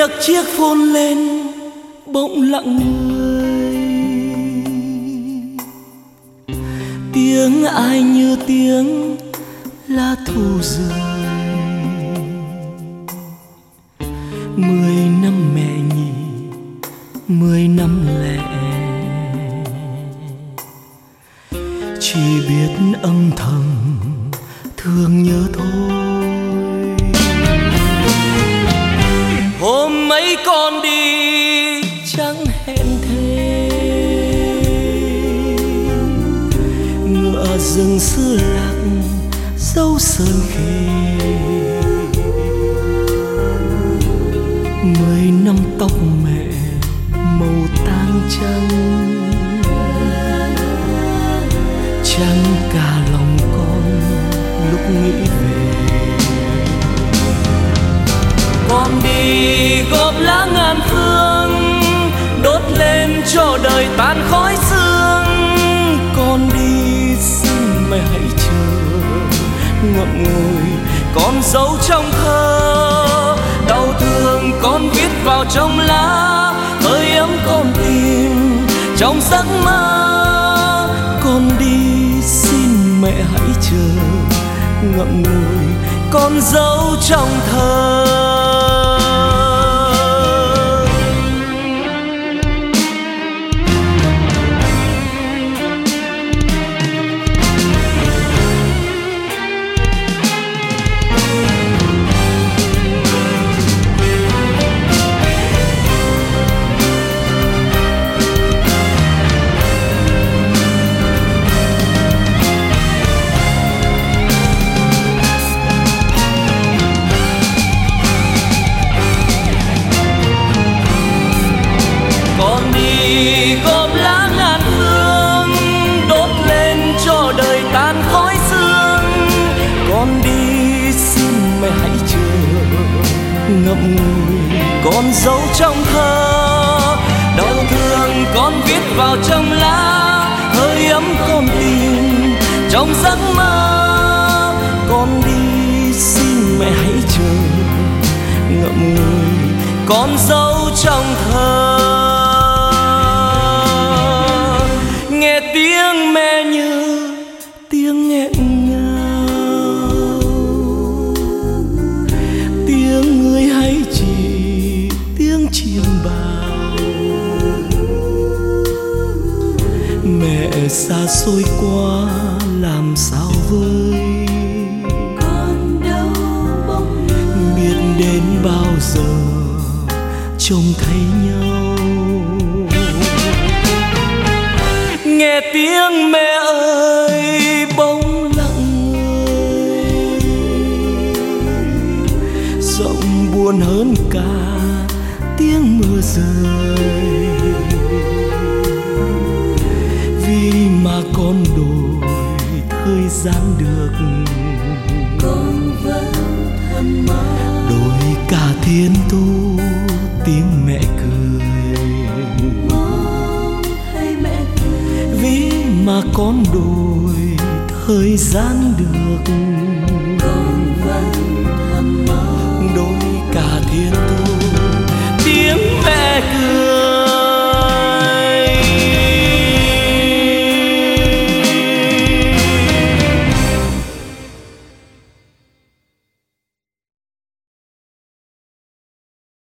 nhấc chiếc phone lên bỗng lặng người. Tiếng ai như tiếng lá thu rơi. 10 năm mẹ nhỉ, 10 năm lẻ, chỉ biết âm thầm thương nhớ thôi. Hôm ấy con đi chẳng hẹn thề, ngựa rừng xưa lạc dấu sơn khê. 10 năm tóc mẹ màu tang trắng, chẳng cả lòng con lúc nghĩ về. Con đi góp lá ngàn phương, đốt lên cho đời tan khói sương. Con đi xin mẹ hãy chờ, ngậm ngùi con giấu trong thơ. Đau thương con viết vào trong lá, hơi ấm con tìm trong giấc mơ. Con đi xin mẹ hãy chờ, ngậm ngùi con giấu trong thơ. Gom lá ngàn hương, đốt lên cho đời tan khói sương. Con đi xin mẹ hãy chờ, ngậm ngùi con giấu trong thơ. Đau thương con viết vào trong lá, hơi ấm con tìm trong giấc mơ. Con đi xin mẹ hãy chờ, ngậm ngùi con giấu trong thơ. Nghe tiếng mẹ như tiếng nghẹn ngào, tiếng người hay chỉ tiếng chim bao. Mẹ xa xôi quá làm sao vơi, con đâu bóng biết đến bao giờ trông thấy nhau. Nghe tiếng mẹ ơi bỗng lặng người, giọng buồn hơn cả tiếng mưa rơi. Vì mà con đổi thời gian được, con vẫn thầm mơ đổi cả thiên thu tiếng mẹ cười. Vì mà con đổi thời gian được, con vẫn thầm mơ đổi cả thiên